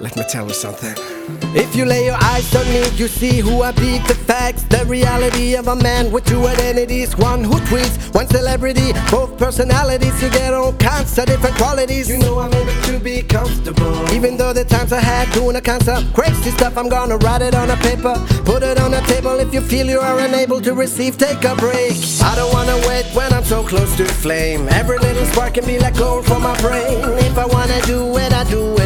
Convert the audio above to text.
Let me tell you something. If you lay your eyes on me, you see who I be, the facts, the reality of a man with two identities. One who tweets, one celebrity, both personalities. You get all kinds of different qualities. You know I'm able to be comfortable. Even though the times I had doing a kinds of crazy stuff, I'm gonna write it on a paper, put it on a table. If you feel you are unable to receive, take a break. I don't wanna wait when I'm so close to flame. Every little spark can be like gold for my brain. If I wanna do it, I do it.